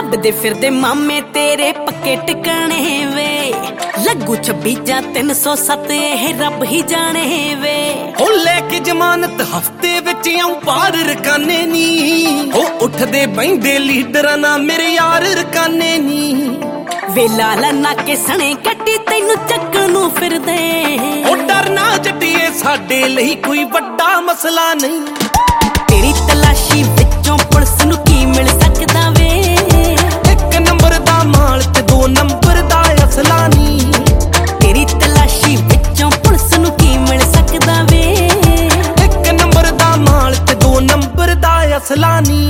ਲੱਭਦੇ ਫਿਰਦੇ ਮਾਮੇ ਤੇਰੇ ਪੱਕੇ ਟਿਕਾਣੇ ਵੇ। ਲੱਗੂ 26 ਜਾਂ 307 ਇਹ ਰੱਬ ਹੀ ਜਾਣੇ ਵੇ। ਉਹ ਲੈ ਕੇ ਜ਼ਮਾਨਤ ਹਫਤੇ ਵਿੱਚ ਆਉਂ ਪਾਰ ਰਕਾਨੇ ਨੀ। ਉਹ ਉੱਠਦੇ ਬੈਂਦੇ ਲੀਡਰਾਂ ਨਾਲ ਮੇਰੇ ਯਾਰ ਰਕਾਨੇ ਨੀ। ਵੇਲਾ ਲੰਨਾ ਕੇ ਸਣੇ ਕੱਟੀ ਤੈਨੂੰ ਚੱਕਣ ਨੂੰ ਫਿਰਦੇ। ਉਹ ਡਰਨਾ ਜੱਟੀਏ ਸਾਡੇ ਲਈ ਕੋਈ ਵੱਡਾ ਮਸਲਾ ਨਹੀਂ। ਤੇਰੀ ਤਲਾਸ਼ੀ ਵਿੱਚੋਂ ਪੁਲਿਸ ਨੂੰ ਕੀ ਮਿਲ ਸਕਦਾ ਵੇ। 1 ਨੰਬਰ ਦਾ ਮਾਲ ਤੇ 2 ਨੰਬਰ ਦਾ ਅਸਲਾ ਨੀ। ਤੇਰੀ ਤਲਾਸ਼ੀ ਵਿੱਚੋਂ ਪੁਲਿਸ ਨੂੰ ਕੀ ਮਿਲ ਸਕਦਾ ਵੇ। 1 ਨੰਬਰ ਦਾ ਮਾਲ ਤੇ 2 ਨੰਬਰ ਦਾ ਅਸਲਾ ਨੀ।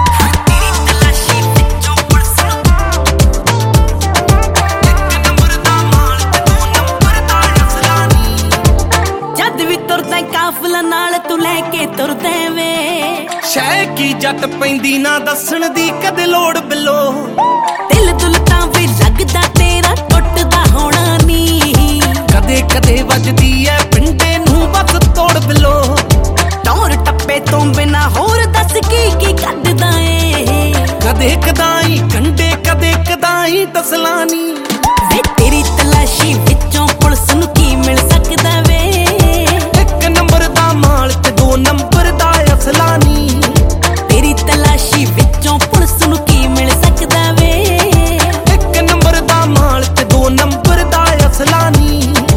ਕਾਫਲਾ ਨਾਲ ਤੂੰ ਲੈ ਕੇ ਤੁਰਦੇ ਵੇ। ਸ਼ੈ ਕੀ ਜੱਟ ਪੈਂਦੀ ਨਾ ਦੱਸਣ ਦੀ ਕਦੇ ਲੋੜ ਬਿੱਲੋ। ਦਿਲ ਦੁਲ ਤਾਂ ਵੀ ਲੱਗਦਾ ਤੇਰਾ ਟੁੱਟਦਾ ਹੋਣਾ ਨੀ। ਕਦੇ ਕਦੇ ਵੱਜਦੀ ਐ ਪਿੰਡੇ ਨੂੰ ਬਸ ਤੋੜ ਬਿੱਲੋ। ਟੌਰ ਟੱਪੇ ਤੋਂ ਬਿਨਾ ਹੋਰ ਦੱਸ ਕੀ ਕੱਢਦਾ ਏ। ਕਦੇ ਕਦਾਈ ਕੰਡੇ ਕਦੇ ਕਦਾਈ ਤਸਲਾ ਨੀ। ਵੇ ਤੇਰੀ ਤਲਾਸ਼ੀ ਵਿੱਚੋਂ ਪੁਲਿਸ ਨੂੰ ਕੀ ਮਿਲ ਸਕਦਾ ਵੇ। 1 ਨੰਬਰ ਦਾ ਮਾਲ ਤੇ 2 ਨੰਬਰ ਦਾ ਅਸਲਾ ਨੀ। ਤੇਰੀ ਤਲਾਸ਼ੀ ਵਿੱਚੋਂ ਪੁਲਿਸ ਨੂੰ ਕੀ ਮਿਲ ਸਕਦਾ ਵੇ। 1 ਨੰਬਰ ਦਾ ਮਾਲ ਤੇ 2 ਨੰਬਰ ਦਾ ਅਸਲਾ ਨੀ।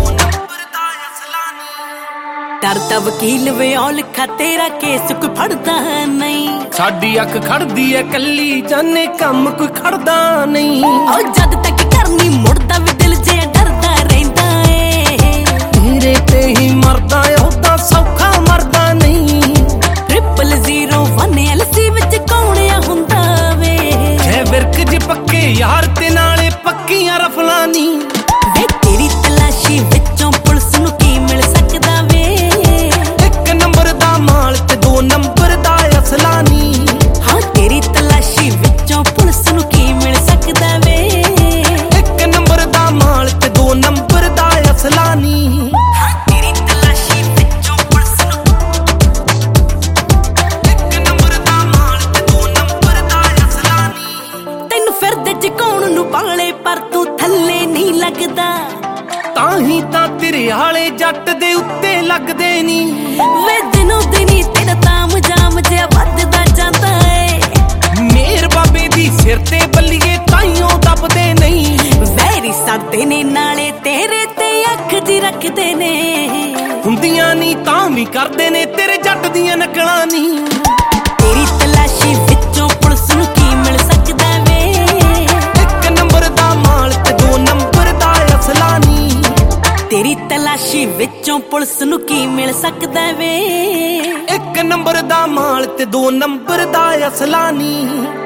ਡਰਦਾ ਵਕੀਲ ਵੇ ਔਲਖਾ ਤੇਰਾ ਕੇਸ ਕੋਈ ਫੜਦਾ ਨਹੀਂ। ਸਾਡੀ ਅੱਖ ਖੜਦੀ ਐ ਕੱਲੀ ਜਾਨੇ ਕੰਮ ਕੋਈ ਖੜਦਾ ਨਹੀਂ। ਉਹ ਜਦ ਤੱਕ ਕਰਨੀ ਮੁੜਦਾ ਵੀ ਦਿਲ ਜਿਹਾ ਡਰਦਾ ਰਹਿੰਦਾ ਏ। ਤੇਰੇ ਤੇ ਹੀ ਮਰਦਾ ਉਹਦਾ ਸੌਖਾ ਮਰਦਾ ਨਹੀਂ। 001 LC ਵਿੱਚ ਕੌਣਿਆ ਹੁੰਦਾ ਵੇ। ਐ ਵਿਰਕ ਜੀ ਪੱਕੇ ਯਾਰ ਤੇ ਨਾਲੇ ਪੱਕੀਆਂ ਰਫਲਾਂ ਨੀ। ਵੇ ਤੇਰੀ ਤਲਾਸ਼ੀ ਵਿੱਚੋਂ ਪੁਲਿਸ ਨੂੰ ਕੀ ਮਿਲ ਸਕਦਾ ਵੇ। 1 ਨੰਬਰ ਦਾ ਮਾਲ ਤੇ 2 ਨੰਬਰ ਦਾ ਅਸਲਾ ਨੀ। ਹਾਂ ਤੇਰੀ ਤਲਾਸ਼ੀ ਵਿੱਚੋਂ ਪੁਲਿਸ ਨੂੰ ਕੀ ਮਿਲ ਸਕਦਾ ਵੇ। 1 ਨੰਬਰ ਦਾ ਮਾਲ ਤੇ 2 ਨੰਬਰ ਦਾ ਅਸਲਾ ਨੀ। ਪਾਲੇ ਪਰ ਤੂੰ ਥੱਲੇ ਨਹੀਂ ਲੱਗਦਾ। ਤਾਂ ਹੀ ਤਾਂ ਤੇਰੇ ਆਲੇ ਜੱਟ ਦੇ ਉੱਤੇ ਲੱਗਦੇ ਨੀ। ਵੇ ਦਿਨੋਂ ਦਿਨੀ ਤੇਰਾ ਤਾਮ ਜਾਮ ਜਿਹਾ ਵੱਧਦਾ ਜਾਂਦਾ ਏ। ਮੇਰ ਬਾਬੇ ਦੀ ਸਿਰ ਤੇ ਬੱਲੀਏ ਤਾਈਓ ਦੱਬਦੇ ਨਹੀਂ। ਵੈਰੀ ਸਾਡੇ ਨੇ ਨਾਲੇ ਤੇਰੇ ਤੇ ਅੱਖ ਜੀ ਰੱਖਦੇ ਨੇ। ਹੁੰਦੀਆਂ ਨੀ ਤਾਂ ਵੀ ਕਰਦੇ ਨੇ ਤੇਰੇ ਜੱਟ ਦੀਆਂ ਨਕਲਾਂ ਨੀ। ਤੇਰੀ ਤਲਾਸ਼ੀ ਵਿੱਚੋਂ ਪੁਲਿਸ ਨੂੰ ਕੀ ਮਿਲ ਸਕਦਾ ਵੇ। 1 ਨੰਬਰ ਦਾ ਮਾਲ ਤੇ 2 ਨੰਬਰ ਦਾ ਅਸਲਾ ਨੀ। ਤੇਰੀ ਤਲਾਸ਼ੀ ਵਿੱਚੋਂ ਪੁਲਿਸ ਨੂੰ ਕੀ ਮਿਲ ਸਕਦਾ ਵੇ। 1 ਨੰਬਰ ਦਾ ਮਾਲ ਤੇ 2 ਨੰਬਰ ਦਾ ਅਸਲਾ ਨੀ।